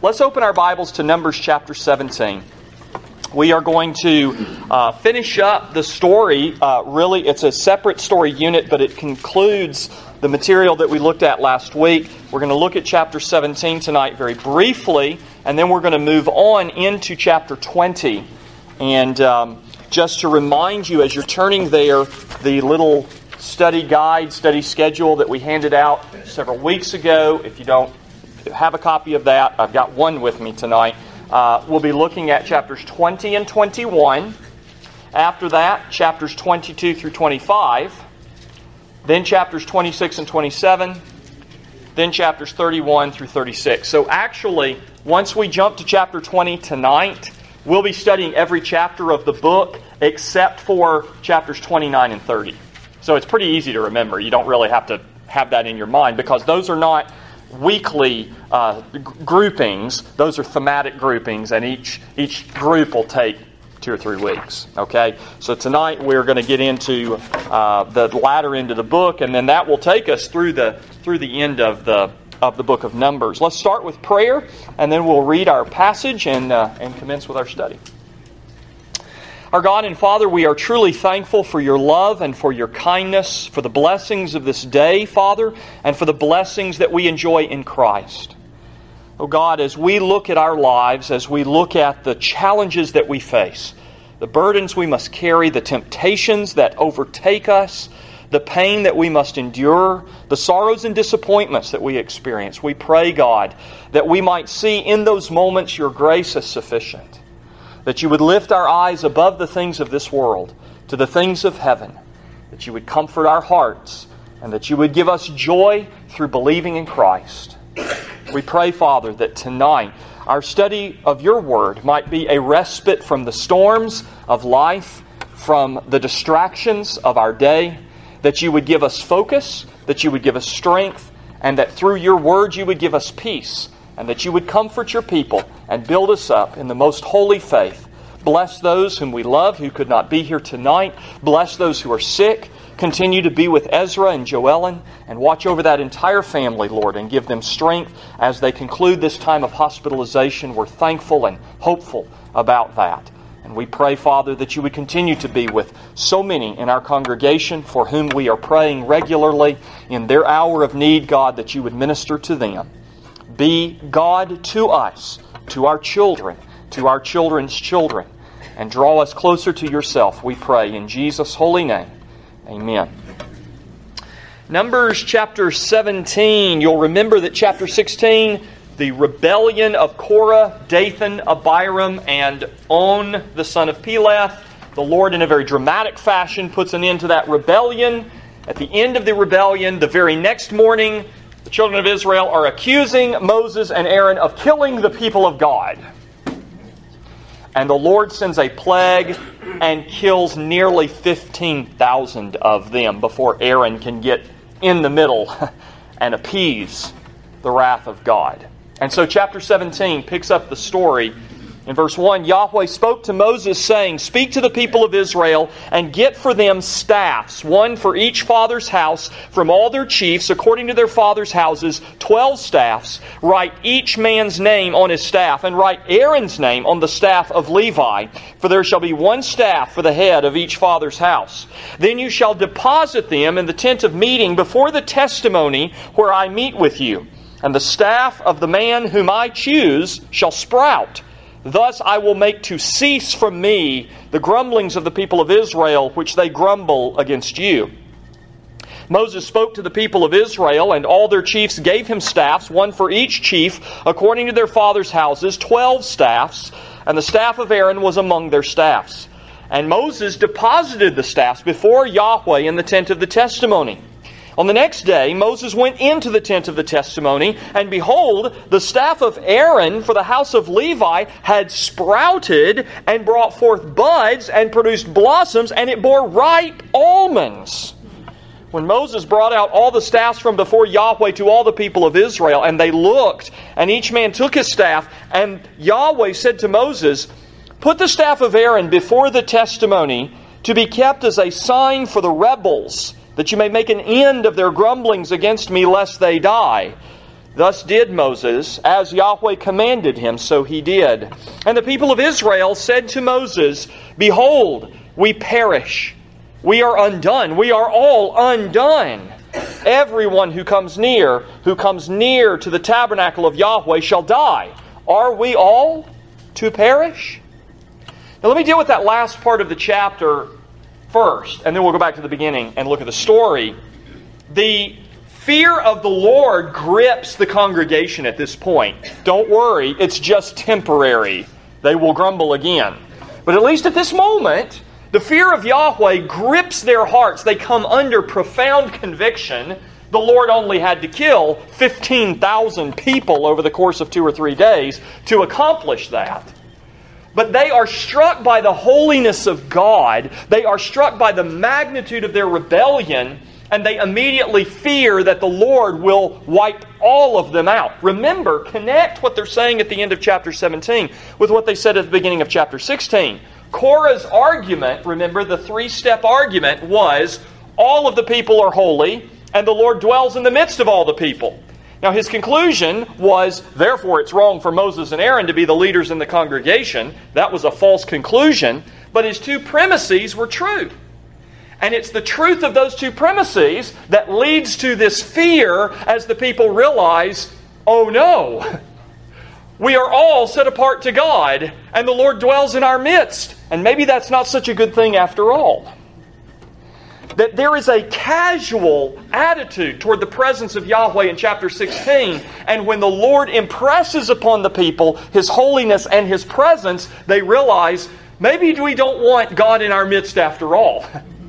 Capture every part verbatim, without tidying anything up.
let's open our Bibles to Numbers chapter seventeen. We are going to uh, finish up the story. Uh, really, it's a separate story unit, but it concludes the material that we looked at last week. We're going to look at chapter seventeen tonight very briefly, and then we're going to move on into chapter twenty. And um, just to remind you, as you're turning there, the little study guide, study schedule that we handed out several weeks ago, if you don't have a copy of that, I've got one with me tonight. Uh, we'll be looking at chapters twenty and twenty-one. After that, chapters twenty-two through twenty-five. Then chapters twenty-six and twenty-seven. Then chapters thirty-one through thirty-six. So actually, once we jump to chapter twenty tonight, we'll be studying every chapter of the book except for chapters twenty-nine and thirty. So it's pretty easy to remember. You don't really have to have that in your mind because those are not weekly uh, g- groupings. Those are thematic groupings, and each each group will take two or three weeks. Okay, so tonight we're going to get into uh, the latter end of the book, and then that will take us through the through the end of the of the book of Numbers. Let's start with prayer, and then we'll read our passage and uh, and commence with our study. Our God and Father, we are truly thankful for your love and for your kindness, for the blessings of this day, Father, and for the blessings that we enjoy in Christ. Oh God, as we look at our lives, as we look at the challenges that we face, the burdens we must carry, the temptations that overtake us, the pain that we must endure, the sorrows and disappointments that we experience, we pray, God, that we might see in those moments your grace as sufficient. That you would lift our eyes above the things of this world to the things of heaven. That you would comfort our hearts and that you would give us joy through believing in Christ. We pray, Father, that tonight our study of your word might be a respite from the storms of life, from the distractions of our day, that you would give us focus, that you would give us strength, and that through your word you would give us peace, and that you would comfort your people and build us up in the most holy faith. Bless those whom we love who could not be here tonight. Bless those who are sick. Continue to be with Ezra and Joellen and watch over that entire family, Lord, and give them strength as they conclude this time of hospitalization. We're thankful and hopeful about that. And we pray, Father, that you would continue to be with so many in our congregation for whom we are praying regularly in their hour of need, God, that you would minister to them. Be God to us, to our children, to our children's children, and draw us closer to yourself, we pray, in Jesus' holy name. Amen. Numbers chapter seventeen. You'll remember that chapter sixteen, the rebellion of Korah, Dathan, Abiram, and On, the son of Peleth. The Lord, in a very dramatic fashion, puts an end to that rebellion. At the end of the rebellion, the very next morning, the children of Israel are accusing Moses and Aaron of killing the people of God. And the Lord sends a plague and kills nearly fifteen thousand of them before Aaron can get in the middle and appease the wrath of God. And so chapter seventeen picks up the story. In verse one, Yahweh spoke to Moses, saying, "Speak to the people of Israel, and get for them staffs, one for each father's house, from all their chiefs, according to their father's houses, twelve staffs. Write each man's name on his staff, and write Aaron's name on the staff of Levi. For there shall be one staff for the head of each father's house. Then you shall deposit them in the tent of meeting before the testimony where I meet with you. And the staff of the man whom I choose shall sprout. Thus I will make to cease from me the grumblings of the people of Israel, which they grumble against you." Moses spoke to the people of Israel, and all their chiefs gave him staffs, one for each chief, according to their fathers' houses, twelve staffs, and the staff of Aaron was among their staffs. And Moses deposited the staffs before Yahweh in the tent of the testimony. On the next day, Moses went into the tent of the testimony, and behold, the staff of Aaron for the house of Levi had sprouted and brought forth buds and produced blossoms, and it bore ripe almonds. When Moses brought out all the staffs from before Yahweh to all the people of Israel, and they looked, and each man took his staff, and Yahweh said to Moses, "Put the staff of Aaron before the testimony to be kept as a sign for the rebels, that you may make an end of their grumblings against me, lest they die. Thus did Moses, as Yahweh commanded him, so he did. And the people of Israel said to Moses, Behold, we perish. We are undone. We are all undone. Everyone who comes near, who comes near to the tabernacle of Yahweh shall die. Are we all to perish? Now let me deal with that last part of the chapter first, and then we'll go back to the beginning and look at the story. The fear of the Lord grips the congregation at this point. Don't worry, it's just temporary. They will grumble again. But at least at this moment, the fear of Yahweh grips their hearts. They come under profound conviction. The Lord only had to kill fifteen thousand people over the course of two or three days to accomplish that. But they are struck by the holiness of God. They are struck by the magnitude of their rebellion, and they immediately fear that the Lord will wipe all of them out. Remember, connect what they're saying at the end of chapter seventeen with what they said at the beginning of chapter sixteen. Korah's argument, remember the three-step argument, was all of the people are holy, and the Lord dwells in the midst of all the people. Now his conclusion was, therefore it's wrong for Moses and Aaron to be the leaders in the congregation. That was a false conclusion, but his two premises were true. And it's the truth of those two premises that leads to this fear as the people realize, oh no, we are all set apart to God, and the Lord dwells in our midst. And maybe that's not such a good thing after all. That there is a casual attitude toward the presence of Yahweh in chapter sixteen, and when the Lord impresses upon the people His holiness and His presence, they realize, maybe we don't want God in our midst after all.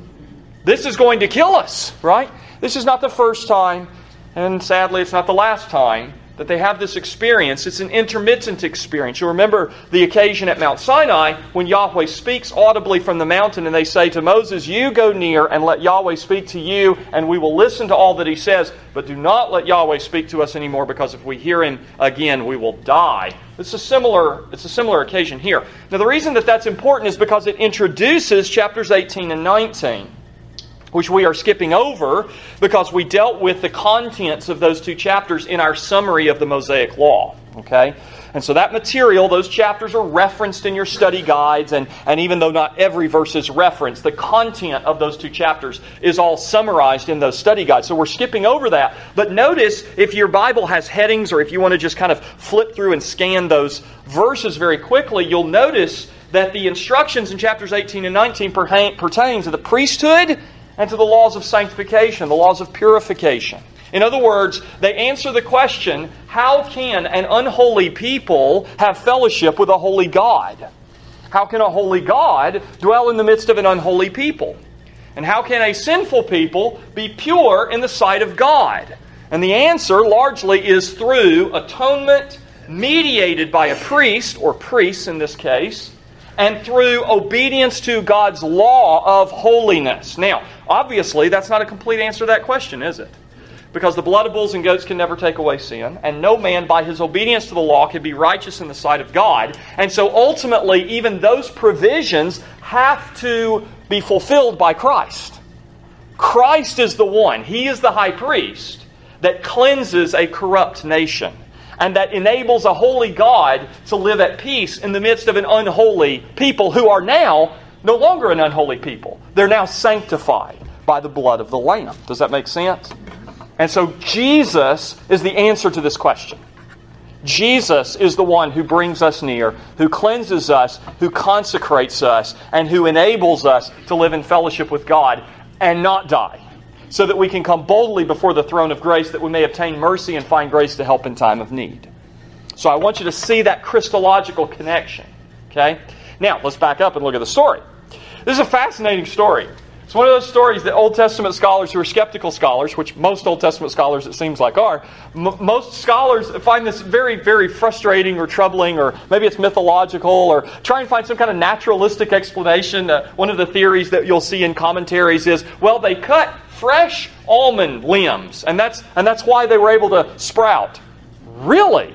This is going to kill us, right? This is not the first time, and sadly it's not the last time, that they have this experience. It's an intermittent experience. You'll remember the occasion at Mount Sinai when Yahweh speaks audibly from the mountain and they say to Moses, you go near and let Yahweh speak to you and we will listen to all that He says, but do not let Yahweh speak to us anymore because if we hear Him again, we will die. It's a similar, it's a similar occasion here. Now the reason that that's important is because it introduces chapters eighteen and nineteen. Which we are skipping over because we dealt with the contents of those two chapters in our summary of the Mosaic Law. Okay? And so that material, those chapters are referenced in your study guides, and, and even though not every verse is referenced, the content of those two chapters is all summarized in those study guides. So we're skipping over that. But notice, if your Bible has headings, or if you want to just kind of flip through and scan those verses very quickly, you'll notice that the instructions in chapters eighteen and nineteen pertain, pertain to the priesthood and to the laws of sanctification, the laws of purification. In other words, they answer the question, how can an unholy people have fellowship with a holy God? How can a holy God dwell in the midst of an unholy people? And how can a sinful people be pure in the sight of God? And the answer largely is through atonement mediated by a priest, or priests in this case, and through obedience to God's law of holiness. Now, obviously, that's not a complete answer to that question, is it? Because the blood of bulls and goats can never take away sin, and no man by his obedience to the law can be righteous in the sight of God. And so ultimately, even those provisions have to be fulfilled by Christ. Christ is the one, He is the high priest that cleanses a corrupt nation, and that enables a holy God to live at peace in the midst of an unholy people who are now no longer an unholy people. They're now sanctified by the blood of the Lamb. Does that make sense? And so Jesus is the answer to this question. Jesus is the one who brings us near, who cleanses us, who consecrates us, and who enables us to live in fellowship with God and not die, so that we can come boldly before the throne of grace that we may obtain mercy and find grace to help in time of need. So I want you to see that Christological connection. Okay? Now, let's back up and look at the story. This is a fascinating story. It's one of those stories that Old Testament scholars who are skeptical scholars, which most Old Testament scholars it seems like are, m- most scholars find this very, very frustrating or troubling, or maybe it's mythological, or try and find some kind of naturalistic explanation. Uh, one of the theories that you'll see in commentaries is, well, they cut fresh almond limbs, and that's and that's why they were able to sprout. Really?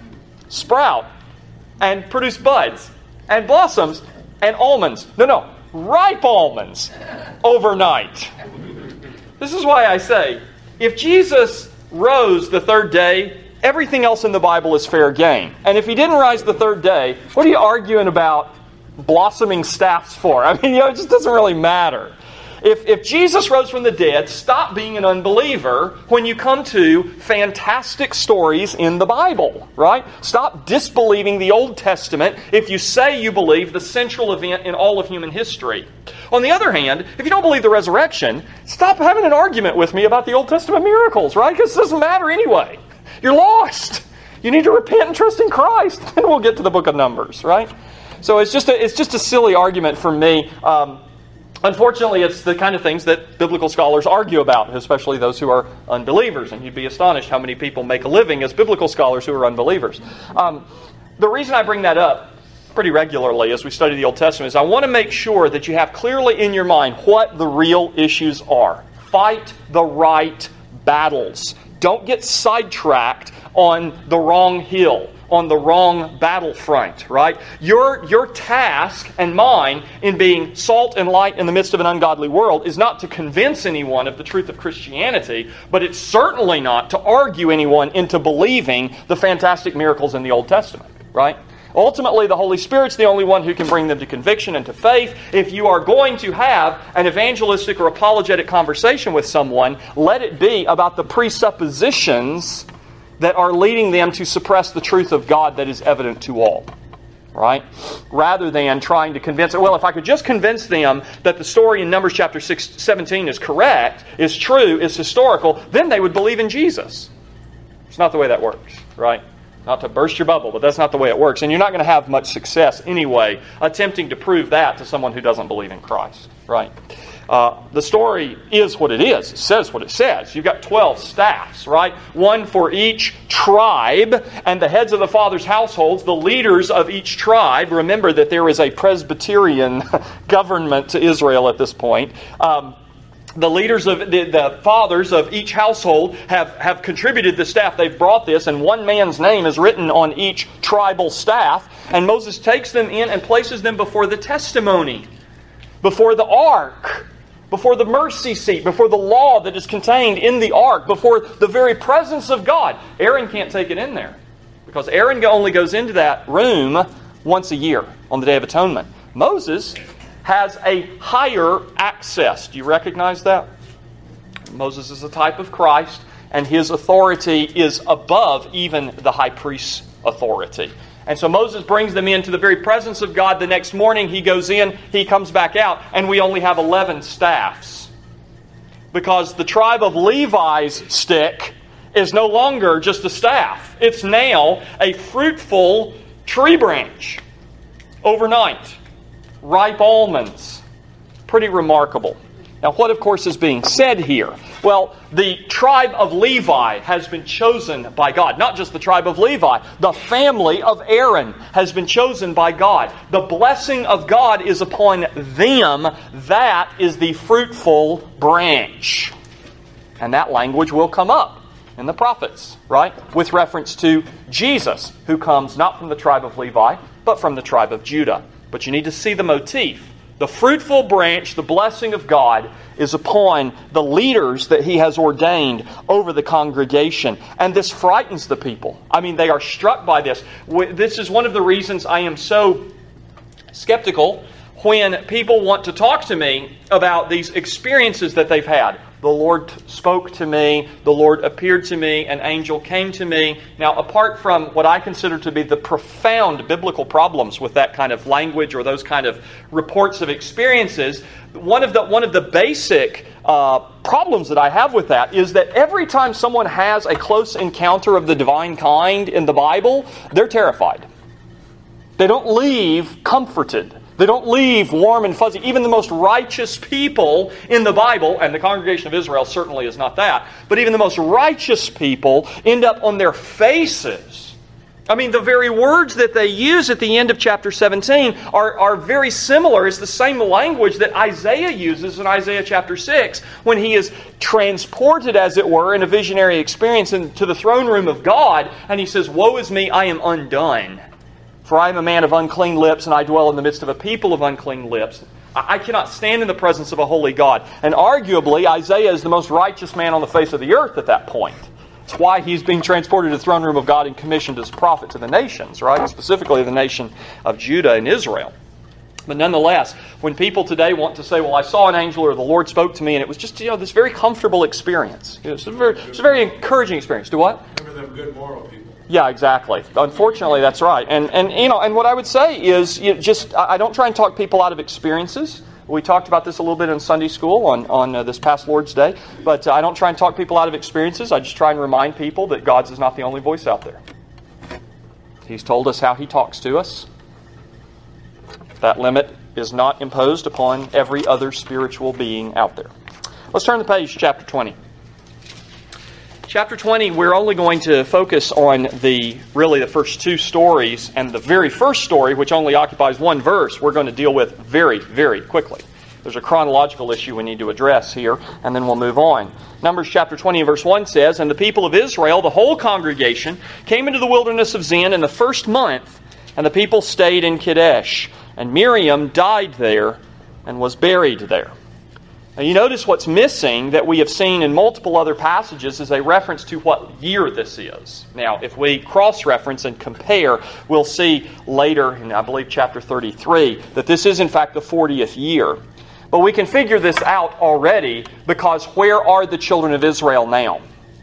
Sprout and produce buds and blossoms and almonds. No, no. Ripe almonds overnight. This is why I say, if Jesus rose the third day everything else in the Bible is fair game. And if he didn't rise the third day, what are you arguing about blossoming staffs for? I mean, you know, it just doesn't really matter. If, if Jesus rose from the dead, stop being an unbeliever when you come to fantastic stories in the Bible, right? Stop disbelieving the Old Testament if you say you believe the central event in all of human history. On the other hand, if you don't believe the resurrection, stop having an argument with me about the Old Testament miracles, right? Because it doesn't matter anyway. You're lost. You need to repent and trust in Christ. Then we'll get to the book of Numbers, right? So it's just a, it's just a silly argument for me. Um, Unfortunately, it's the kind of things that biblical scholars argue about, especially those who are unbelievers. And you'd be astonished how many people make a living as biblical scholars who are unbelievers. Um, the reason I bring that up pretty regularly as we study the Old Testament is I want to make sure that you have clearly in your mind what the real issues are. Fight the right battles. Don't get sidetracked on the wrong hill, on the wrong battlefront, right? Your, your task and mine in being salt and light in the midst of an ungodly world is not to convince anyone of the truth of Christianity, but it's certainly not to argue anyone into believing the fantastic miracles in the Old Testament, right? Ultimately, the Holy Spirit's the only one who can bring them to conviction and to faith. If you are going to have an evangelistic or apologetic conversation with someone, let it be about the presuppositions that are leading them to suppress the truth of God that is evident to all. Right? Rather than trying to convince, well, if I could just convince them that the story in Numbers chapter six, seventeen is correct, is true, is historical, then they would believe in Jesus. It's not the way that works, right? Not to burst your bubble, but that's not the way it works. And you're not going to have much success anyway attempting to prove that to someone who doesn't believe in Christ, right? Uh, the story is what it is. It says what it says. You've got twelve staffs, right? One for each tribe, and the heads of the fathers' households, the leaders of each tribe. Remember that there is a Presbyterian government to Israel at this point. Um, The leaders of the, the fathers of each household have, have contributed the staff. They've brought this, and one man's name is written on each tribal staff. And Moses takes them in and places them before the testimony, before the ark, before the mercy seat, before the law that is contained in the ark, before the very presence of God. Aaron can't take it in there, because Aaron only goes into that room once a year on the Day of Atonement. Moses has a higher access. Do you recognize that? Moses is a type of Christ, and his authority is above even the high priest's authority. And so Moses brings them into the very presence of God. The next morning he goes in, he comes back out, and we only have eleven staffs. Because the tribe of Levi's stick is no longer just a staff. It's now a fruitful tree branch. Overnight. Ripe almonds. Pretty remarkable. Now, what, of course, is being said here? Well, the tribe of Levi has been chosen by God. Not just the tribe of Levi. The family of Aaron has been chosen by God. The blessing of God is upon them. That is the fruitful branch. And that language will come up in the prophets, right? With reference to Jesus, who comes not from the tribe of Levi, but from the tribe of Judah. But you need to see the motif. The fruitful branch, the blessing of God, is upon the leaders that He has ordained over the congregation. And this frightens the people. I mean, they are struck by this. This is one of the reasons I am so skeptical when people want to talk to me about these experiences that they've had. The Lord spoke to me, the Lord appeared to me, an angel came to me. Now, apart from what I consider to be the profound biblical problems with that kind of language or those kind of reports of experiences, one of the one of the basic uh, problems that I have with that is that every time someone has a close encounter of the divine kind in the Bible, they're terrified. They don't leave comforted. They don't leave warm and fuzzy. Even the most righteous people in the Bible, and the congregation of Israel certainly is not that, but even the most righteous people end up on their faces. I mean, the very words that they use at the end of chapter seventeen are, are very similar. It's the same language that Isaiah uses in Isaiah chapter six when he is transported, as it were, in a visionary experience into the throne room of God, and he says, "Woe is me, I am undone. For I am a man of unclean lips, and I dwell in the midst of a people of unclean lips. I cannot stand in the presence of a holy God." And arguably, Isaiah is the most righteous man on the face of the earth at that point. It's why he's being transported to the throne room of God and commissioned as prophet to the nations, right? Specifically the nation of Judah and Israel. But nonetheless, when people today want to say, well, I saw an angel or the Lord spoke to me, and it was just, you know, this very comfortable experience. You know, it's, a very, it's a very encouraging experience. Do what? Remember them good moral people. Yeah, exactly. Unfortunately, that's right. And, and you know, and what I would say is, you know, just, I don't try and talk people out of experiences. We talked about this a little bit in Sunday school on, on uh, this past Lord's Day. But uh, I don't try and talk people out of experiences. I just try and remind people that God's is not the only voice out there. He's told us how He talks to us. That limit is not imposed upon every other spiritual being out there. Let's turn the page, chapter twenty. Chapter twenty, we're only going to focus on the really the first two stories, and the very first story, which only occupies one verse, we're going to deal with very, very quickly. There's a chronological issue we need to address here, and then we'll move on. Numbers chapter twenty and verse one says, "And the people of Israel, the whole congregation, came into the wilderness of Zin in the first month, and the people stayed in Kadesh. And Miriam died there and was buried there." Now you notice what's missing that we have seen in multiple other passages is a reference to what year this is. Now, if we cross-reference and compare, we'll see later in, I believe, chapter thirty-three, that this is in fact the fortieth year. But we can figure this out already because where are the children of Israel now?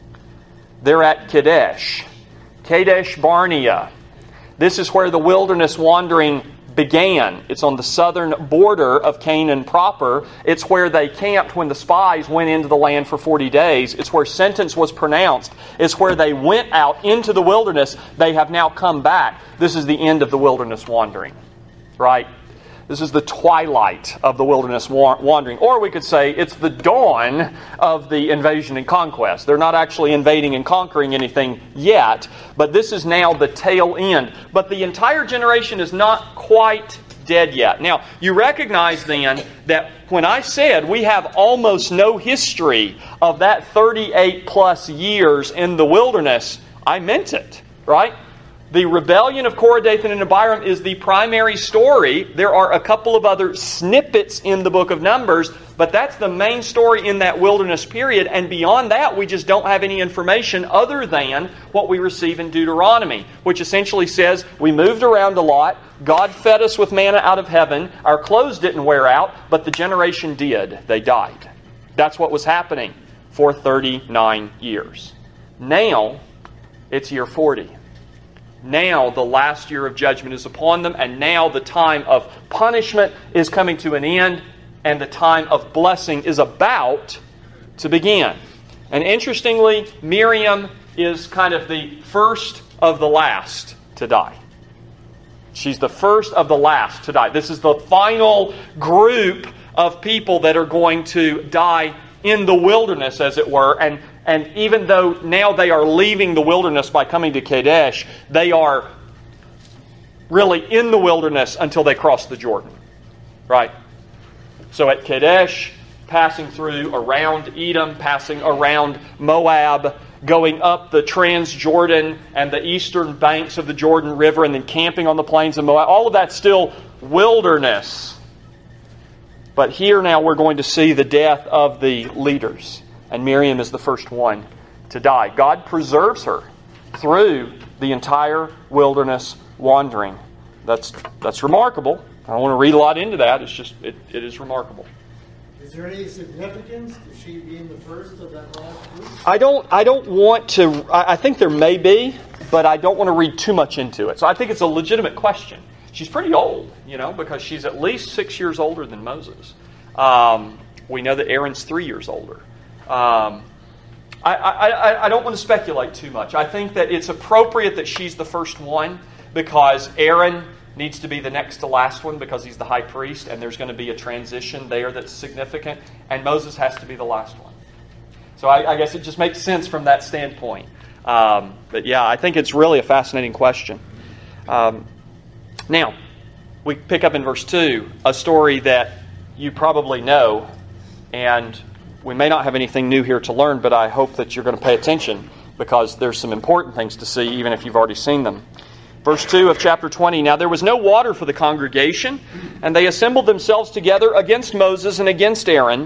They're at Kadesh. Kadesh Barnea. This is where the wilderness wandering began. It's on the southern border of Canaan proper. It's where they camped when the spies went into the land for forty days. It's where sentence was pronounced. It's where they went out into the wilderness. They have now come back. This is the end of the wilderness wandering. Right? This is the twilight of the wilderness wandering. Or we could say it's the dawn of the invasion and conquest. They're not actually invading and conquering anything yet, but this is now the tail end. But the entire generation is not quite dead yet. Now, you recognize then that when I said we have almost no history of that thirty-eight plus years in the wilderness, I meant it, right? The rebellion of Korah, Dathan, and Abiram is the primary story. There are a couple of other snippets in the book of Numbers, but that's the main story in that wilderness period. And beyond that, we just don't have any information other than what we receive in Deuteronomy, which essentially says we moved around a lot. God fed us with manna out of heaven. Our clothes didn't wear out, but the generation did. They died. That's what was happening for thirty-nine years. Now, it's year forty. Now the last year of judgment is upon them, and now the time of punishment is coming to an end, and the time of blessing is about to begin. And interestingly, Miriam is kind of the first of the last to die. She's the first of the last to die. This is the final group of people that are going to die in the wilderness, as it were, and And even though now they are leaving the wilderness by coming to Kadesh, they are really in the wilderness until they cross the Jordan. Right? So at Kadesh, passing through around Edom, passing around Moab, going up the Transjordan and the eastern banks of the Jordan River, and then camping on the plains of Moab. All of that's still wilderness. But here now we're going to see the death of the leaders. And Miriam is the first one to die. God preserves her through the entire wilderness wandering. That's that's remarkable. I don't want to read a lot into that. It's just, it, it is remarkable. Is there any significance to she being the first of that last group? I don't, I don't want to, I, I think there may be, but I don't want to read too much into it. So I think it's a legitimate question. She's pretty old, you know, because she's at least six years older than Moses. Um, we know that Aaron's three years older. Um, I, I, I don't want to speculate too much. I think that it's appropriate that she's the first one because Aaron needs to be the next to last one because he's the high priest, and there's going to be a transition there that's significant, and Moses has to be the last one. So I, I guess it just makes sense from that standpoint. Um, but yeah, I think it's really a fascinating question. Um, now, we pick up in verse two a story that you probably know, and we may not have anything new here to learn, but I hope that you're going to pay attention because there's some important things to see, even if you've already seen them. Verse two of chapter twenty, "Now there was no water for the congregation, and they assembled themselves together against Moses and against Aaron,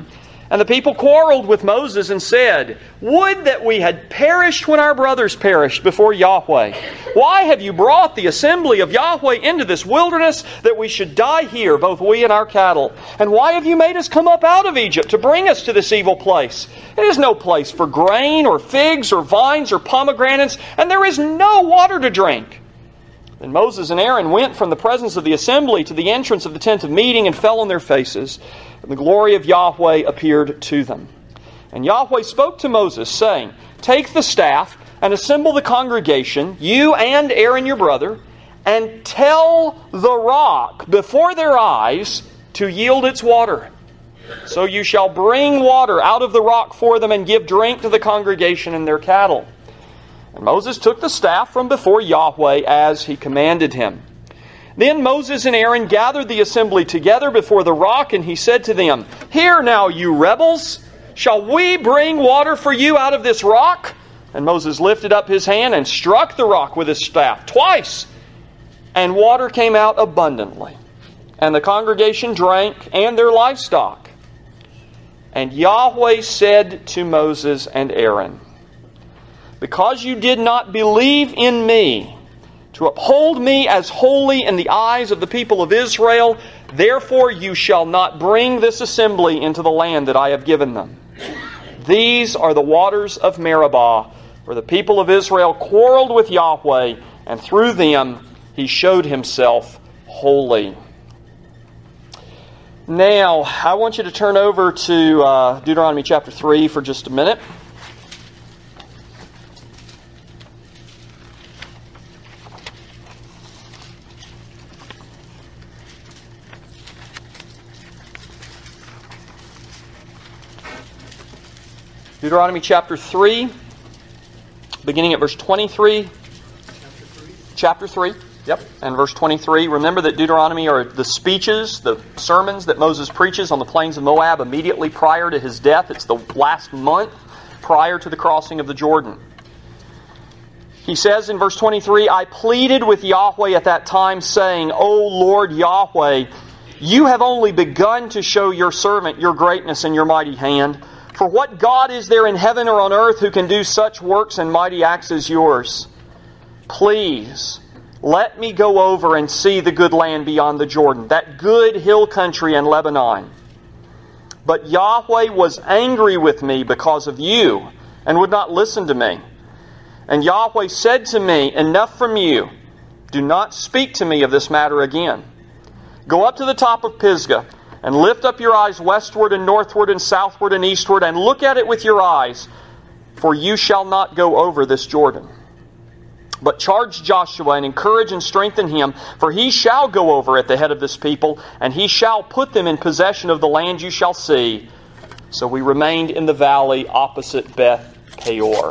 And the people quarreled with Moses and said, "Would that we had perished when our brothers perished before Yahweh. Why have you brought the assembly of Yahweh into this wilderness, that we should die here, both we and our cattle? And why have you made us come up out of Egypt to bring us to this evil place? It is no place for grain or figs or vines or pomegranates, and there is no water to drink." Then Moses and Aaron went from the presence of the assembly to the entrance of the tent of meeting and fell on their faces. And the glory of Yahweh appeared to them. And Yahweh spoke to Moses, saying, "Take the staff and assemble the congregation, you and Aaron your brother, and tell the rock before their eyes to yield its water. So you shall bring water out of the rock for them and give drink to the congregation and their cattle." And Moses took the staff from before Yahweh as he commanded him. Then Moses and Aaron gathered the assembly together before the rock, and he said to them, "Hear now, you rebels! Shall we bring water for you out of this rock?" And Moses lifted up his hand and struck the rock with his staff twice, and water came out abundantly. And the congregation drank, and their livestock. And Yahweh said to Moses and Aaron, "Because you did not believe in me, to uphold me as holy in the eyes of the people of Israel, therefore you shall not bring this assembly into the land that I have given them. These are the waters of Meribah, where the people of Israel quarreled with Yahweh, and through them he showed himself holy." Now, I want you to turn over to uh, Deuteronomy chapter three for just a minute. Deuteronomy chapter three, beginning at verse twenty-three. Chapter three. Chapter three, yep, and verse twenty-three. Remember that Deuteronomy are the speeches, the sermons that Moses preaches on the plains of Moab immediately prior to his death. It's the last month prior to the crossing of the Jordan. He says in verse twenty-three, "I pleaded with Yahweh at that time, saying, O Lord Yahweh, you have only begun to show your servant your greatness and your mighty hand. For what God is there in heaven or on earth who can do such works and mighty acts as yours? Please, let me go over and see the good land beyond the Jordan, that good hill country in Lebanon. But Yahweh was angry with me because of you, and would not listen to me. And Yahweh said to me, Enough from you. Do not speak to me of this matter again. Go up to the top of Pisgah, and lift up your eyes westward and northward and southward and eastward, and look at it with your eyes, for you shall not go over this Jordan. But charge Joshua and encourage and strengthen him, for he shall go over at the head of this people, and he shall put them in possession of the land you shall see." So we remained in the valley opposite Beth Peor.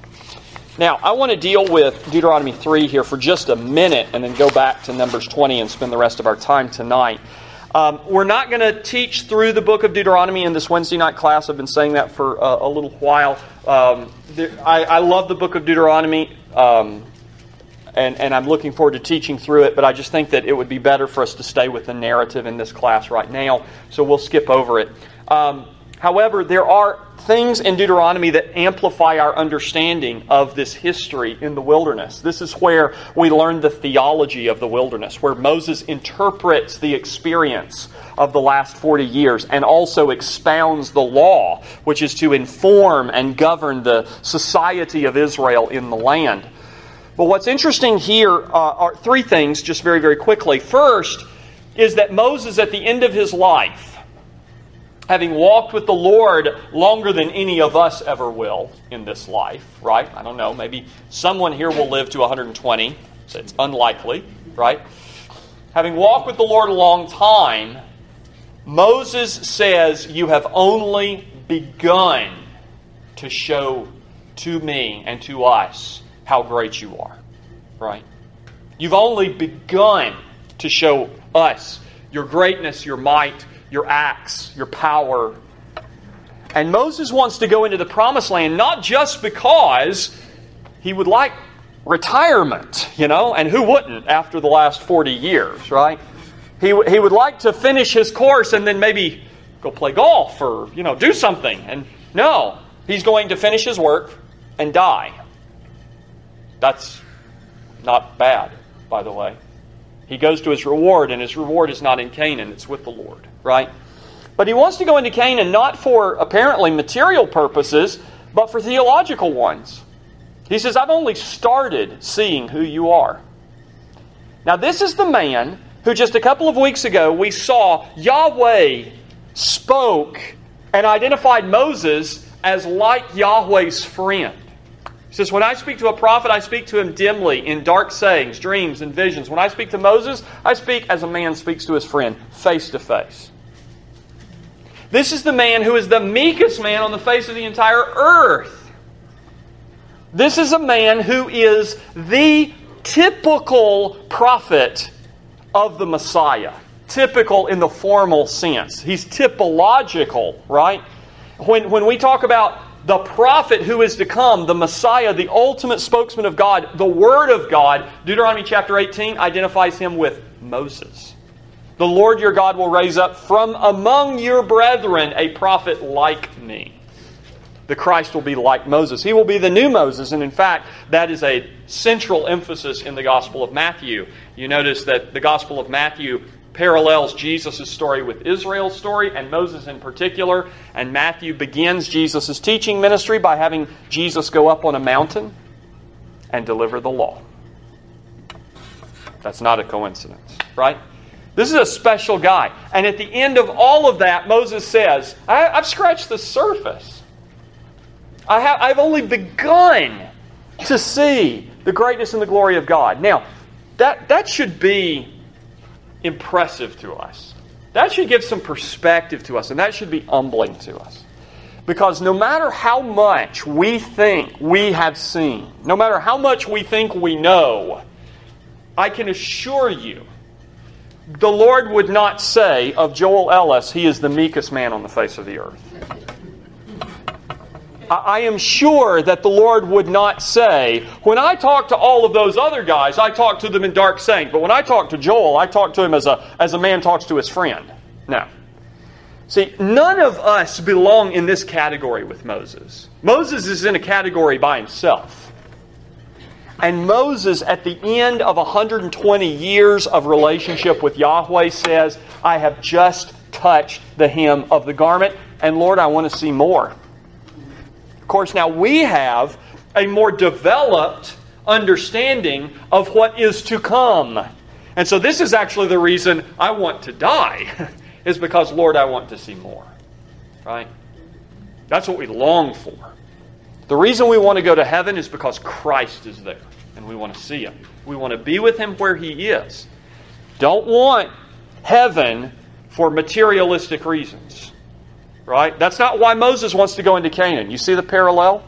Now, I want to deal with Deuteronomy three here for just a minute, and then go back to Numbers twenty and spend the rest of our time tonight. Um, we're not going to teach through the book of Deuteronomy in this Wednesday night class. I've been saying that for uh, a little while. Um, there, I, I love the book of Deuteronomy, um, and, and I'm looking forward to teaching through it, but I just think that it would be better for us to stay with the narrative in this class right now, so we'll skip over it. Um, however, there are things in Deuteronomy that amplify our understanding of this history in the wilderness. This is where we learn the theology of the wilderness, where Moses interprets the experience of the last forty years and also expounds the law, which is to inform and govern the society of Israel in the land. But what's interesting here uh, are three things, just very, very quickly. First is that Moses, at the end of his life, having walked with the Lord longer than any of us ever will in this life, right? I don't know, maybe someone here will live to one hundred twenty, so it's unlikely, right? Having walked with the Lord a long time, Moses says, you have only begun to show to me and to us how great you are, right? You've only begun to show us your greatness, your might, your acts, your power. And Moses wants to go into the promised land not just because he would like retirement, you know, and who wouldn't after the last forty years, right? He, he would like to finish his course and then maybe go play golf or, you know, do something. And no, he's going to finish his work and die. That's not bad, by the way. He goes to his reward, and his reward is not in Canaan, it's with the Lord, right? But he wants to go into Canaan not for apparently material purposes, but for theological ones. He says, I've only started seeing who you are. Now this is the man who just a couple of weeks ago we saw Yahweh spoke and identified Moses as like Yahweh's friend. He says, when I speak to a prophet, I speak to him dimly, in dark sayings, dreams, and visions. When I speak to Moses, I speak as a man speaks to his friend, face to face. This is the man who is the meekest man on the face of the entire earth. This is a man who is the typical prophet of the Messiah. Typical in the formal sense. He's typological, right? When, when we talk about the prophet who is to come, the Messiah, the ultimate spokesman of God, the Word of God, Deuteronomy chapter eighteen identifies him with Moses. The Lord your God will raise up from among your brethren a prophet like me. The Christ will be like Moses. He will be the new Moses. And in fact, that is a central emphasis in the Gospel of Matthew. You notice that the Gospel of Matthew parallels Jesus' story with Israel's story, and Moses in particular. And Matthew begins Jesus' teaching ministry by having Jesus go up on a mountain and deliver the law. That's not a coincidence, right? This is a special guy. And at the end of all of that, Moses says, I, I've scratched the surface. I have, I've only begun to see the greatness and the glory of God. Now, that, that should be impressive to us. That should give some perspective to us, and that should be humbling to us. Because no matter how much we think we have seen, no matter how much we think we know, I can assure you, the Lord would not say of Joel Ellis, he is the meekest man on the face of the earth. I am sure that the Lord would not say, when I talk to all of those other guys, I talk to them in dark sayings. But when I talk to Joel, I talk to him as a, as a man talks to his friend. No. See, none of us belong in this category with Moses. Moses is in a category by himself. And Moses, at the end of one hundred twenty years of relationship with Yahweh, says, I have just touched the hem of the garment, and Lord, I want to see more. Of course, now we have a more developed understanding of what is to come. And so this is actually the reason I want to die, is because, Lord, I want to see more. Right? That's what we long for. The reason we want to go to heaven is because Christ is there, and we want to see Him. We want to be with Him where He is. Don't want heaven for materialistic reasons. Right? That's not why Moses wants to go into Canaan. You see the parallel?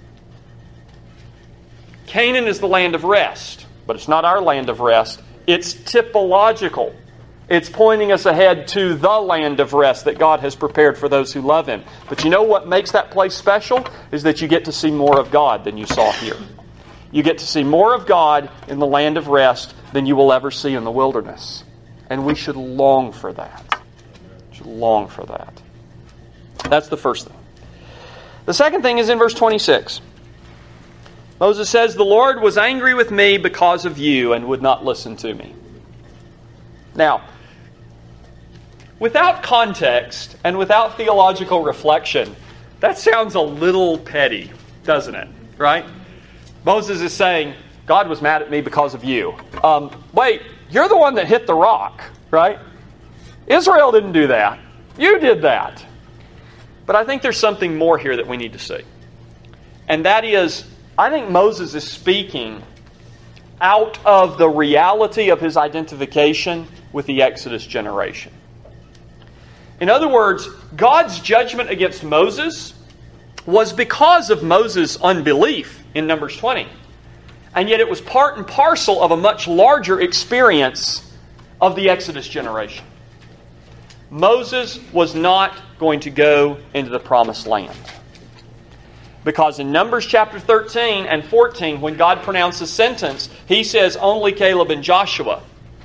Canaan is the land of rest, but it's not our land of rest. It's typological. It's pointing us ahead to the land of rest that God has prepared for those who love Him. But you know what makes that place special? Is that you get to see more of God than you saw here. You get to see more of God in the land of rest than you will ever see in the wilderness. And we should long for that. We should long for that. That's the first thing. The second thing is in verse twenty-six. Moses says, the Lord was angry with me because of you and would not listen to me. Now, without context and without theological reflection, that sounds a little petty, doesn't it? Right? Moses is saying, God was mad at me because of you. Um, wait, you're the one that hit the rock, right? Israel didn't do that. You did that. But I think there's something more here that we need to see. And that is, I think Moses is speaking out of the reality of his identification with the Exodus generation. In other words, God's judgment against Moses was because of Moses' unbelief in Numbers twenty. And yet it was part and parcel of a much larger experience of the Exodus generation. Moses was not going to go into the promised land. Because in Numbers chapter thirteen and fourteen, when God pronounces sentence, He says only Caleb and Joshua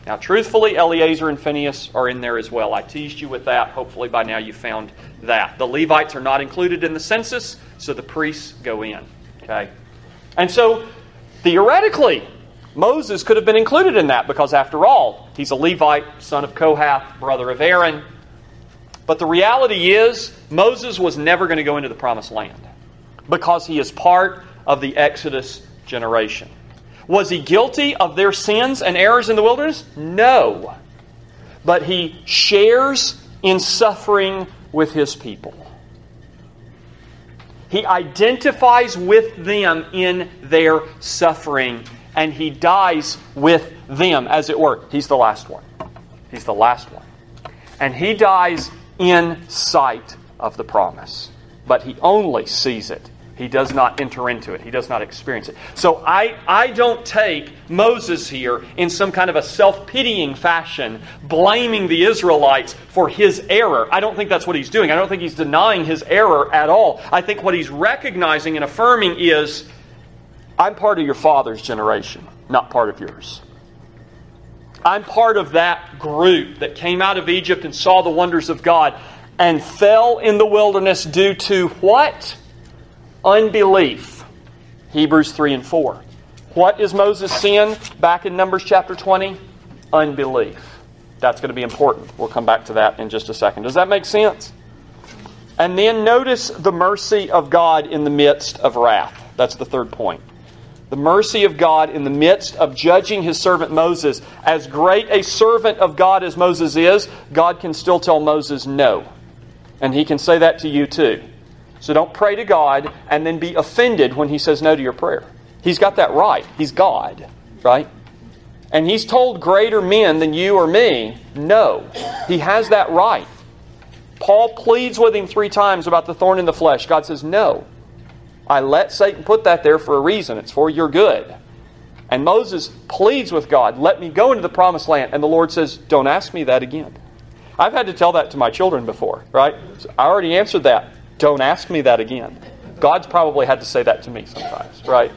Now, truthfully, Eleazar and Phinehas are in there as well. I teased you with that. Hopefully by now you found that. The Levites are not included in the census, so the priests go in. Okay? And so, theoretically, Moses could have been included in that because, after all, he's a Levite, son of Kohath, brother of Aaron. But the reality is, Moses was never going to go into the Promised Land because he is part of the Exodus generation. Was he guilty of their sins and errors in the wilderness? No. But he shares in suffering with his people. He identifies with them in their suffering, and he dies with them, as it were. He's the last one. He's the last one. And he dies in sight of the promise. But he only sees it. He does not enter into it. He does not experience it. So I, I don't take Moses here in some kind of a self-pitying fashion, blaming the Israelites for his error. I don't think that's what he's doing. I don't think he's denying his error at all. I think what he's recognizing and affirming is, I'm part of your father's generation, not part of yours. I'm part of that group that came out of Egypt and saw the wonders of God and fell in the wilderness due to what? Unbelief. Hebrews three and four. What is Moses' sin back in Numbers chapter twenty? Unbelief. That's going to be important. We'll come back to that in just a second. Does that make sense? And then notice the mercy of God in the midst of wrath. That's the third point. The mercy of God in the midst of judging His servant Moses. As great a servant of God as Moses is, God can still tell Moses no. And He can say that to you too. So don't pray to God and then be offended when He says no to your prayer. He's got that right. He's God, right? And He's told greater men than you or me, no. He has that right. Paul pleads with him three times about the thorn in the flesh. God says, no. I let Satan put that there for a reason. It's for your good. And Moses pleads with God, let me go into the promised land. And the Lord says, don't ask me that again. I've had to tell that to my children before, right? So I already answered that. Don't ask me that again. God's probably had to say that to me sometimes, right?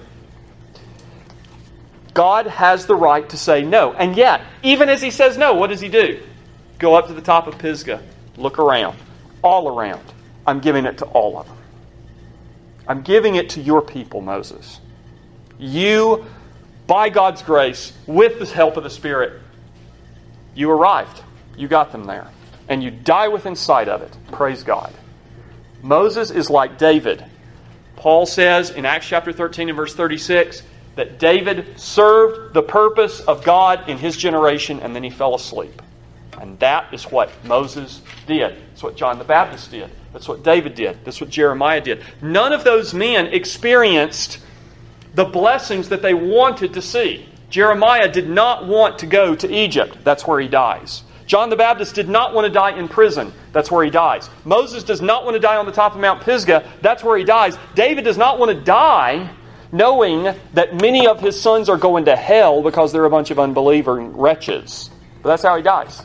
God has the right to say no. And yet, even as He says no, what does He do? Go up to the top of Pisgah. Look around. All around. I'm giving it to all of them. I'm giving it to your people, Moses. You, by God's grace, with the help of the Spirit, you arrived. You got them there. And you die within sight of it. Praise God. Moses is like David. Paul says in Acts chapter thirteen and verse thirty-six that David served the purpose of God in his generation and then he fell asleep. And that is what Moses did. That's what John the Baptist did. That's what David did. That's what Jeremiah did. None of those men experienced the blessings that they wanted to see. Jeremiah did not want to go to Egypt. That's where he dies. John the Baptist did not want to die in prison. That's where he dies. Moses does not want to die on the top of Mount Pisgah. That's where he dies. David does not want to die knowing that many of his sons are going to hell because they're a bunch of unbeliever wretches. But that's how he dies.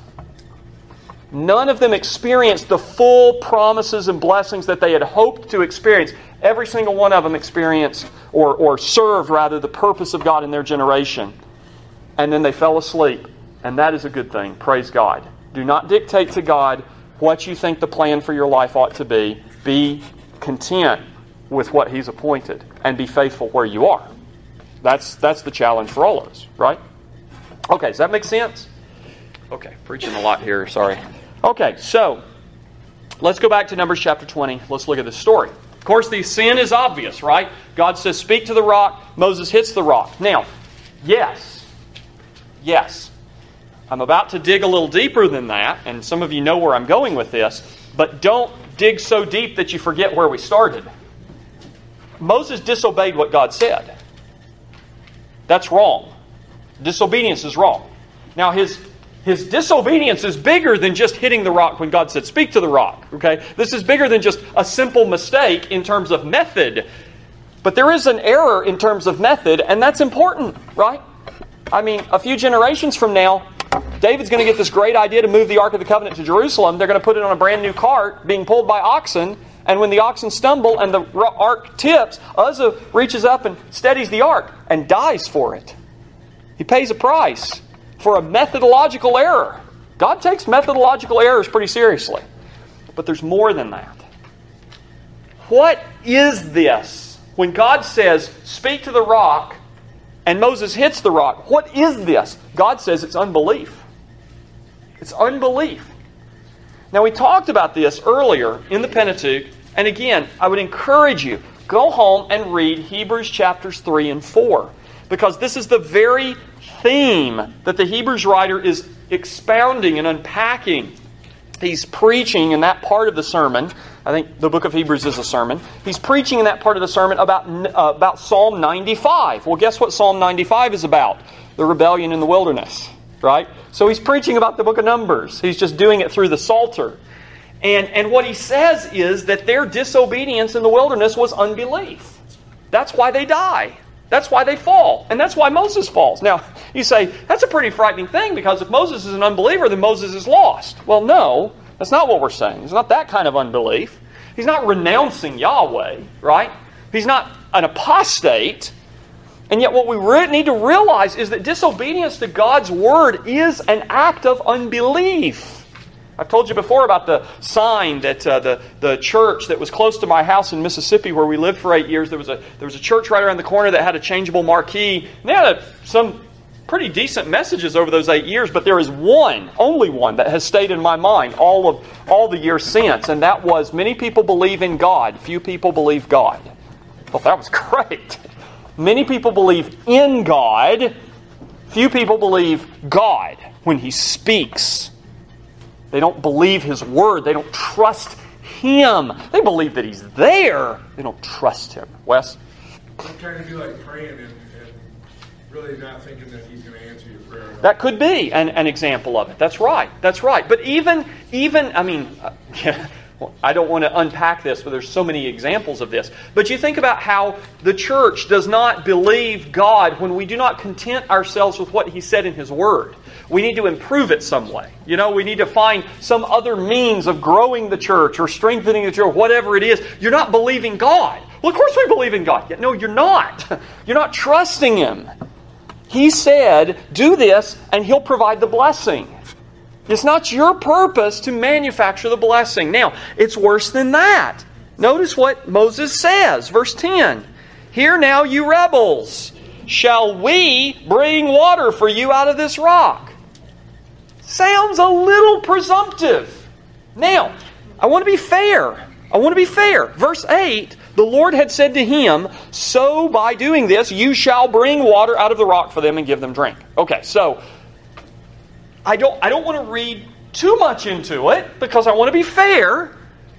None of them experienced the full promises and blessings that they had hoped to experience. Every single one of them experienced, or, or served rather, the purpose of God in their generation. And then they fell asleep. And that is a good thing. Praise God. Do not dictate to God what you think the plan for your life ought to be. Be content with what He's appointed. And be faithful where you are. That's, that's the challenge for all of us, right? Okay, does that make sense? Okay, preaching a lot here, sorry. Okay, so let's go back to Numbers chapter twenty. Let's look at this story. Of course, the sin is obvious, right? God says, speak to the rock. Moses hits the rock. Now, yes, yes. I'm about to dig a little deeper than that, and some of you know where I'm going with this, but don't dig so deep that you forget where we started. Moses disobeyed what God said. That's wrong. Disobedience is wrong. Now, his, his disobedience is bigger than just hitting the rock when God said, speak to the rock. Okay? This is bigger than just a simple mistake in terms of method. But there is an error in terms of method, and that's important, right? I mean, a few generations from now, David's going to get this great idea to move the Ark of the Covenant to Jerusalem. They're going to put it on a brand new cart being pulled by oxen. And when the oxen stumble and the ark tips, Uzzah reaches up and steadies the ark and dies for it. He pays a price. for a methodological error. God takes methodological errors pretty seriously. But there's more than that. What is this? When God says, speak to the rock, and Moses hits the rock, what is this? God says it's unbelief. It's unbelief. Now, we talked about this earlier in the Pentateuch, and again, I would encourage you, go home and read Hebrews chapters three and four, because this is the very theme that the Hebrews writer is expounding and unpacking. He's preaching in that part of the sermon. I think the book of Hebrews is a sermon. He's preaching in that part of the sermon about, uh, about Psalm ninety-five. Well, guess what Psalm ninety-five is about? The rebellion in the wilderness, right? So he's preaching about the book of Numbers. He's just doing it through the Psalter. And, and what he says is that their disobedience in the wilderness was unbelief. That's why they die. That's why they fall. And that's why Moses falls. Now, you say, that's a pretty frightening thing, because if Moses is an unbeliever, then Moses is lost. Well, no, that's not what we're saying. It's not that kind of unbelief. He's not renouncing Yahweh, right? He's not an apostate. And yet what we re- need to realize is that disobedience to God's word is an act of unbelief. I've told you before about the sign that uh, the, the church that was close to my house in Mississippi, where we lived for eight years, there was a there was a church right around the corner that had a changeable marquee. And they had a, some pretty decent messages over those eight years, but there is one, only one, that has stayed in my mind all of all the years since, and that was, many people believe in God, few people believe God. Well, that was great. Many people believe in God, few people believe God when He speaks. They don't believe His word. They don't trust Him. They believe that He's there. They don't trust Him. Wes? I'm trying to be like praying and, and really not thinking that He's going to answer your prayer. That could be an, an example of it. That's right. That's right. But even, even I mean, uh, yeah, well, I don't want to unpack this, but there's so many examples of this. But you think about how the church does not believe God when we do not content ourselves with what He said in His Word. We need to improve it some way. You know, we need to find some other means of growing the church or strengthening the church, or whatever it is. You're not believing God. Well, of course we believe in God. No, you're not. You're not trusting Him. He said, do this and He'll provide the blessing. It's not your purpose to manufacture the blessing. Now, it's worse than that. Notice what Moses says, verse ten. Hear now, you rebels. Shall we bring water for you out of this rock? Sounds a little presumptive. Now, I want to be fair. I want to be fair. Verse eight, the Lord had said to him, so by doing this, you shall bring water out of the rock for them and give them drink. Okay, so I don't, I don't want to read too much into it because I want to be fair.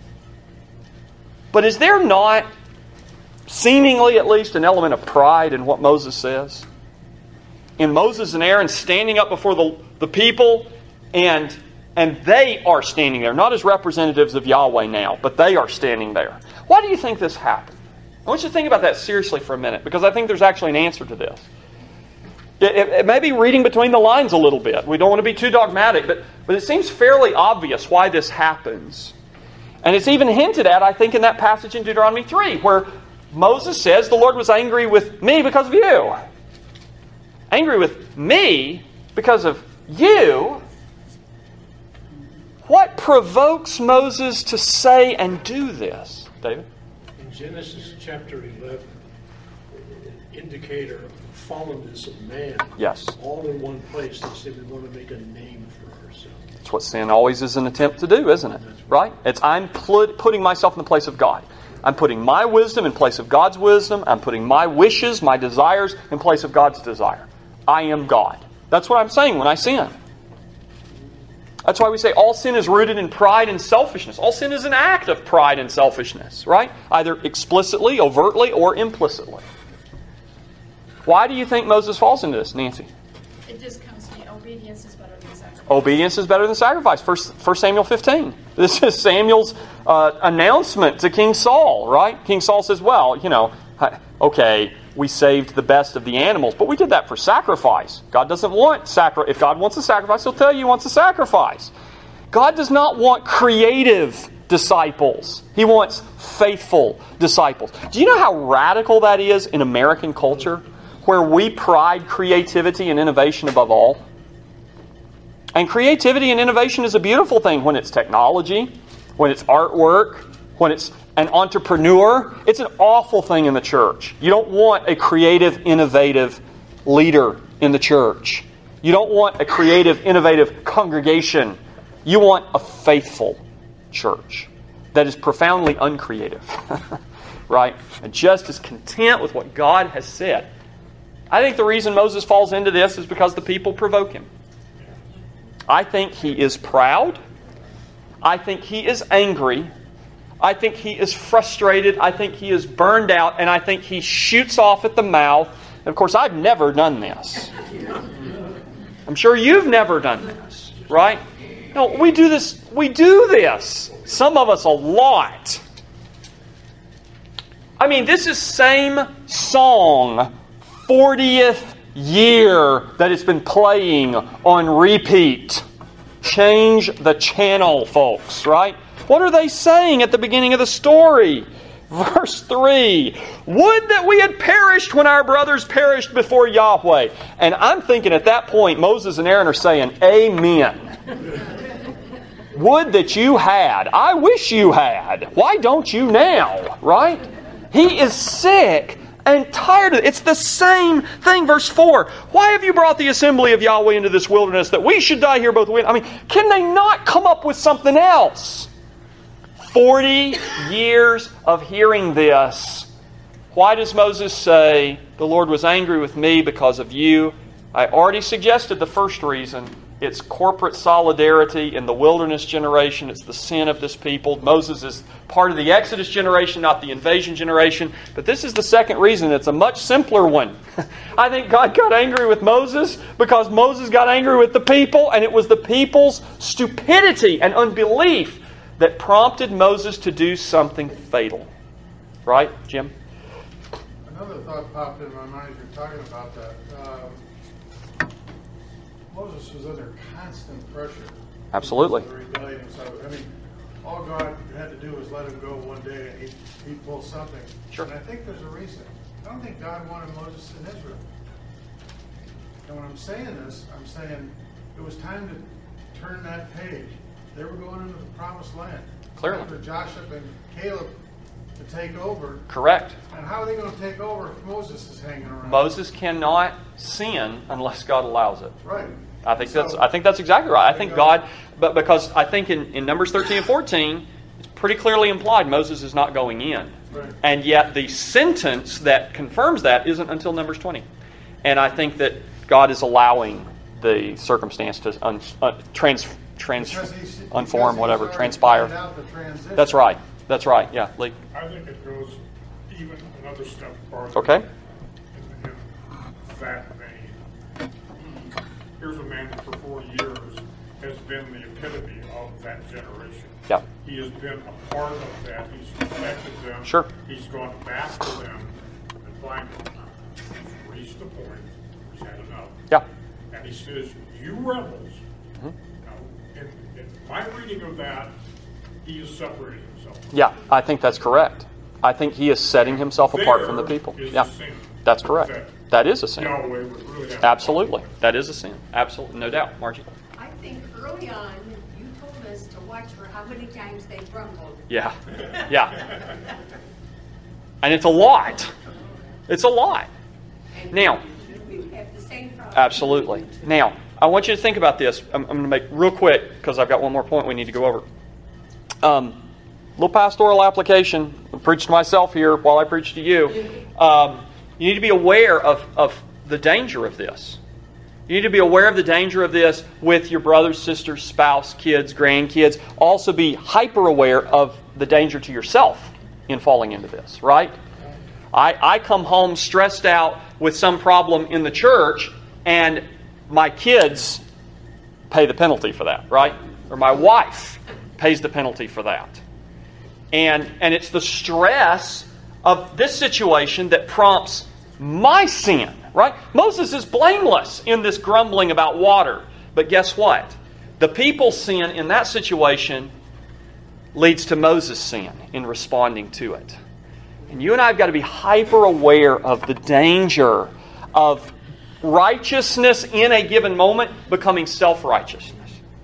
But is there not, seemingly at least, an element of pride in what Moses says? In Moses and Aaron standing up before the, the people, and, and they are standing there, not as representatives of Yahweh now, but they are standing there. Why do you think this happened? I want you to think about that seriously for a minute, because I think there's actually an answer to this. It, it, it may be reading between the lines a little bit. We don't want to be too dogmatic, but, but it seems fairly obvious why this happens. And it's even hinted at, I think, in that passage in Deuteronomy three, where Moses says, the Lord was angry with me because of you. Angry with me because of you. What provokes Moses to say and do this, David? In Genesis chapter eleven, an indicator of the fallenness of man. Yes. All in one place. They say we want to make a name for ourselves. That's what sin always is an attempt to do, isn't it? Right? It's I'm put, putting myself in the place of God. I'm putting my wisdom in place of God's wisdom. I'm putting my wishes, my desires, in place of God's desire. I am God. That's what I'm saying when I sin. That's why we say all sin is rooted in pride and selfishness. All sin is an act of pride and selfishness, right? Either explicitly, overtly, or implicitly. Why do you think Moses falls into this, Nancy? It just comes to me. Obedience is better than sacrifice. Obedience is better than sacrifice. First, First Samuel fifteen. This is Samuel's uh, announcement to King Saul, right? King Saul says, well, you know, okay, we saved the best of the animals, but we did that for sacrifice. God doesn't want sacrifice. If God wants a sacrifice, He'll tell you He wants a sacrifice. God does not want creative disciples. He wants faithful disciples. Do you know how radical that is in American culture, where we pride creativity and innovation above all? And creativity and innovation is a beautiful thing when it's technology, when it's artwork, when it's an entrepreneur. It's an awful thing in the church. You don't want a creative, innovative leader in the church. You don't want a creative, innovative congregation. You want a faithful church that is profoundly uncreative, right? And just as content with what God has said. I think the reason Moses falls into this is because the people provoke him. I think he is proud. I think he is angry. I think he is frustrated. I think he is burned out. And I think he shoots off at the mouth. And of course, I've never done this. I'm sure you've never done this, right? No, we do this. We do this. Some of us a lot. I mean, this is same song, fortieth year that it's been playing on repeat. Change the channel, folks, right? What are they saying at the beginning of the story? Verse three, would that we had perished when our brothers perished before Yahweh. And I'm thinking at that point, Moses and Aaron are saying, amen. Would that you had. I wish you had. Why don't you now? Right? He is sick and tired of it. It's the same thing. Verse four. Why have you brought the assembly of Yahweh into this wilderness that we should die here both with? I mean, can they not come up with something else? Forty years of hearing this. Why does Moses say, the Lord was angry with me because of you? I already suggested the first reason. It's corporate solidarity in the wilderness generation. It's the sin of this people. Moses is part of the Exodus generation, not the invasion generation. But this is the second reason. It's a much simpler one. I think God got angry with Moses because Moses got angry with the people, and it was the people's stupidity and unbelief that prompted Moses to do something fatal. Right, Jim? Another thought popped in my mind as you're talking about that. Um, Moses was under constant pressure. Absolutely. The rebellion. So, I mean, all God had to do was let him go one day and he'd, he'd pull something. Sure. And I think there's a reason. I don't think God wanted Moses in Israel. And when I'm saying this, I'm saying it was time to turn that page. They were going into the promised land. Clearly. Time for Joshua and Caleb to take over. Correct. And how are they going to take over if Moses is hanging around? Moses cannot sin unless God allows it. Right. I think So- that's I think that's exactly right. I think God, but because I think in, in Numbers thirteen and fourteen, it's pretty clearly implied Moses is not going in. Right. And yet the sentence that confirms that isn't until Numbers twenty. And I think that God is allowing the circumstance to un, uh, trans, trans, Because he's- unform, because he's whatever, already transpire. planned out the transition. That's right. That's right. Yeah, Lee. I think it goes even another step farther. Okay. In, in that vein. Here's a man that for four years has been the epitome of that generation. Yeah. He has been a part of that. He's protected them. Sure. He's gone back to them. And finally, he's reached the point he's had enough. Yeah. And he says, you rebels. Mm-hmm. Now, in, in my reading of that, he is separating himself. Yeah, I think that's correct. I think he is setting himself apart from the There people. is Yeah, the sin. that's correct. That That is a sin. Yahweh would really have to Absolutely. That is a sin. Absolutely. No doubt. Margie. I think early on, you told us to watch for how many times they grumbled. Yeah. Yeah. And it's a lot. It's a lot. And Now, we have the same problem. absolutely. Now, I want you to think about this. I'm, I'm going to make real quick because I've got one more point we need to go over. Um, little pastoral application. I'll preach to myself here while I preach to you. Um, you need to be aware of, of the danger of this. You need to be aware of the danger of this with your brothers, sisters, spouse, kids, grandkids. Also be hyper aware of the danger to yourself in falling into this, right? I, I come home stressed out with some problem in the church, and my kids pay the penalty for that, right? Or my wife pays the penalty for that. And, and it's the stress of this situation that prompts my sin, right? Moses is blameless in this grumbling about water. But guess what? The people's sin in that situation leads to Moses' sin in responding to it. And you and I have got to be hyper aware of the danger of righteousness in a given moment becoming self-righteousness.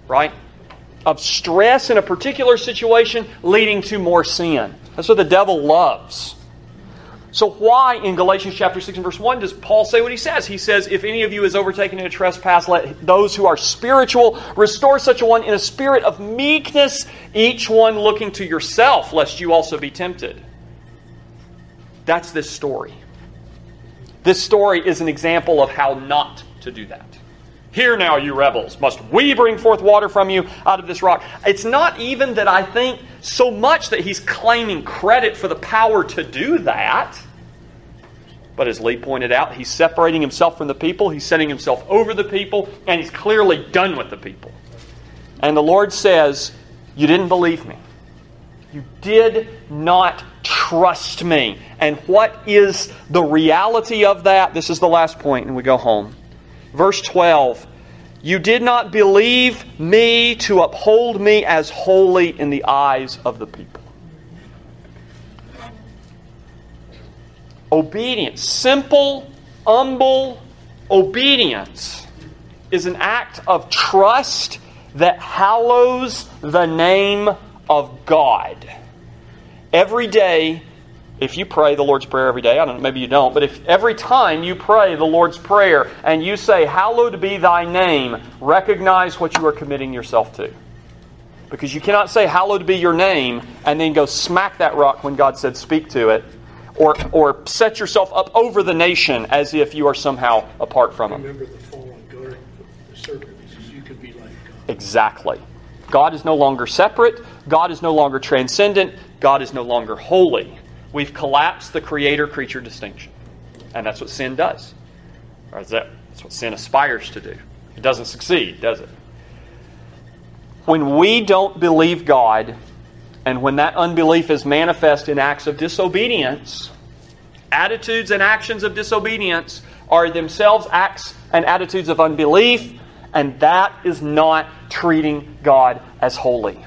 right? Of stress in a particular situation leading to more sin. That's what the devil loves. So why in Galatians chapter six and verse one does Paul say what he says? He says, if any of you is overtaken in a trespass, let those who are spiritual restore such a one in a spirit of meekness, each one looking to yourself, lest you also be tempted. That's this story. This story is an example of how not to do that. Hear now, you rebels, must we bring forth water from you out of this rock? It's not even that I think so much that he's claiming credit for the power to do that. But as Lee pointed out, he's separating himself from the people, he's setting himself over the people, and he's clearly done with the people. And the Lord says, you didn't believe me. You did not trust me. And what is the reality of that? This is the last point, and we go home. Verse twelve, you did not believe me to uphold me as holy in the eyes of the people. Obedience, simple, humble obedience is an act of trust that hallows the name of God. Every day, if you pray the Lord's Prayer every day, I don't know, maybe you don't, but if every time you pray the Lord's Prayer and you say, hallowed be thy name, recognize what you are committing yourself to. Because you cannot say, hallowed be your name, and then go smack that rock when God said speak to it, or, or set yourself up over the nation as if you are somehow apart from Him. Remember the fallen garden, the serpent, he says you could be like God. Exactly. God is no longer separate. God is no longer transcendent. God is no longer holy. We've collapsed the creator-creature distinction. And that's what sin does. Or is that, that's what sin aspires to do. It doesn't succeed, does it? When we don't believe God, and when that unbelief is manifest in acts of disobedience, attitudes and actions of disobedience are themselves acts and attitudes of unbelief, and that is not treating God as holy.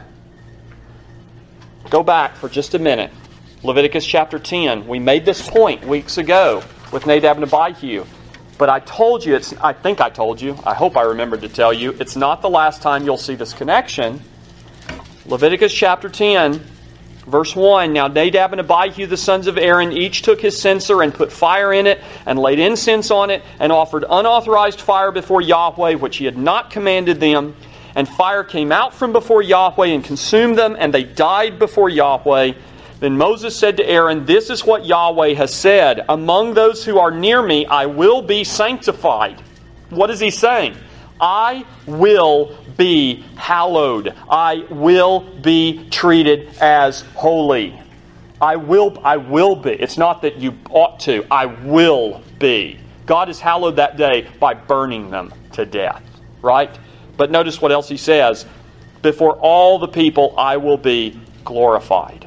Go back for just a minute. Leviticus chapter ten. We made this point weeks ago with Nadab and Abihu. But I told you, it's, I think I told you, I hope I remembered to tell you, it's not the last time you'll see this connection. Leviticus chapter ten, verse one. Now Nadab and Abihu, the sons of Aaron, each took his censer and put fire in it and laid incense on it and offered unauthorized fire before Yahweh, which he had not commanded them. And fire came out from before Yahweh and consumed them, and they died before Yahweh. Then Moses said to Aaron, this is what Yahweh has said. Among those who are near me, I will be sanctified. What is he saying? I will be hallowed. I will be treated as holy. I will, I will be. It's not that you ought to. I will be. God is hallowed that day by burning them to death. Right? But notice what else he says. Before all the people, I will be glorified.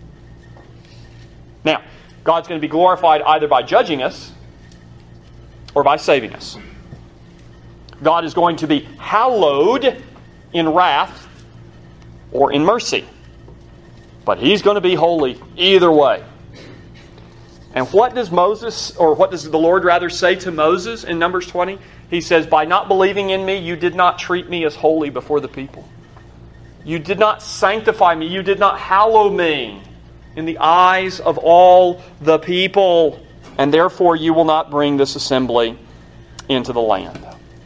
Now, God's going to be glorified either by judging us or by saving us. God is going to be hallowed in wrath or in mercy. But He's going to be holy either way. And what does Moses, or what does the Lord rather say to Moses in Numbers twenty? He says, by not believing in me, you did not treat me as holy before the people. You did not sanctify me. You did not hallow me in the eyes of all the people. And therefore you will not bring this assembly into the land.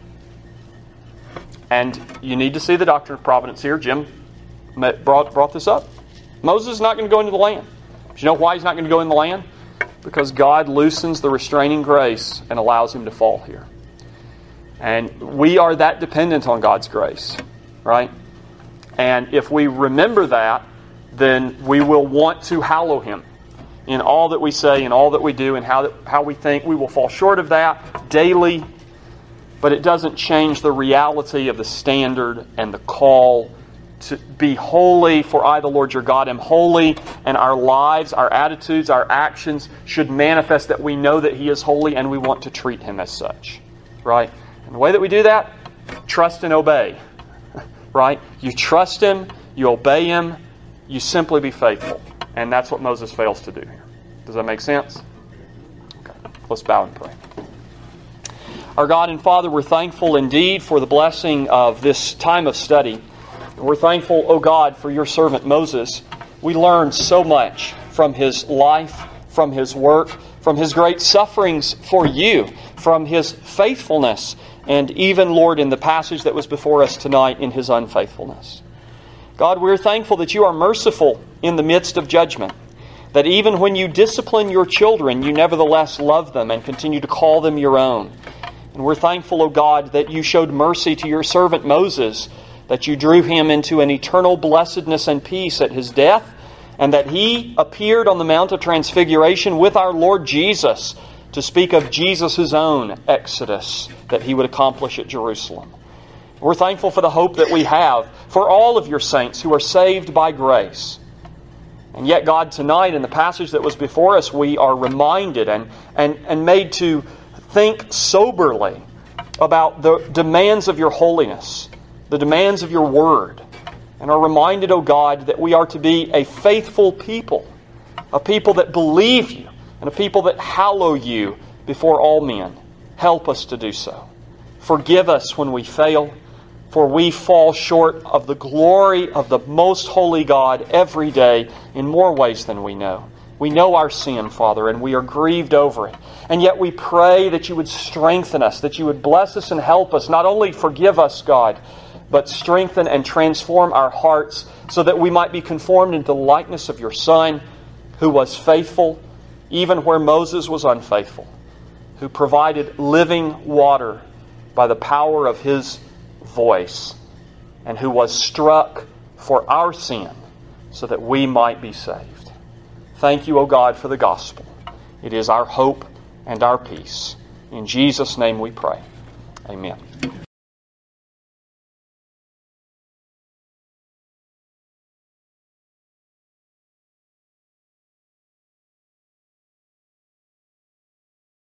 And you need to see the doctrine of providence here. Jim brought, brought this up. Moses is not going to go into the land. Do you know why he's not going to go in the land? Because God loosens the restraining grace and allows him to fall here. And we are that dependent on God's grace, right? And if we remember that, then we will want to hallow Him in all that we say, in all that we do, and how that, how we think. We will fall short of that daily, but it doesn't change the reality of the standard and the call to be holy, for I, the Lord your God, am holy, and our lives, our attitudes, our actions should manifest that we know that He is holy and we want to treat Him as such, right? And the way that we do that, trust and obey, right? You trust Him, you obey Him, you simply be faithful. And that's what Moses fails to do here. Does that make sense? Okay. Let's bow and pray. Our God and Father, we're thankful indeed for the blessing of this time of study. We're thankful, O God, for your servant Moses. We learned so much from his life, from his work, from his great sufferings for you, from his faithfulness, and even, Lord, in the passage that was before us tonight, in his unfaithfulness. God, we're thankful that you are merciful in the midst of judgment, that even when you discipline your children, you nevertheless love them and continue to call them your own. And we're thankful, O God, that you showed mercy to your servant Moses, that you drew him into an eternal blessedness and peace at his death, and that he appeared on the Mount of Transfiguration with our Lord Jesus to speak of Jesus' own exodus that he would accomplish at Jerusalem. We're thankful for the hope that we have for all of your saints who are saved by grace. And yet, God, tonight in the passage that was before us, we are reminded and, and, and made to think soberly about the demands of your holiness, the demands of your word, and are reminded, O God, that we are to be a faithful people, a people that believe you, and a people that hallow you before all men. Help us to do so. Forgive us when we fail, for we fall short of the glory of the most holy God every day in more ways than we know. We know our sin, Father, and we are grieved over it. And yet we pray that you would strengthen us, that you would bless us and help us, not only forgive us, God, but strengthen and transform our hearts so that we might be conformed into the likeness of your Son, who was faithful even where Moses was unfaithful, who provided living water by the power of his voice, and who was struck for our sin so that we might be saved. Thank you, O God, for the gospel. It is our hope and our peace. In Jesus' name we pray. Amen.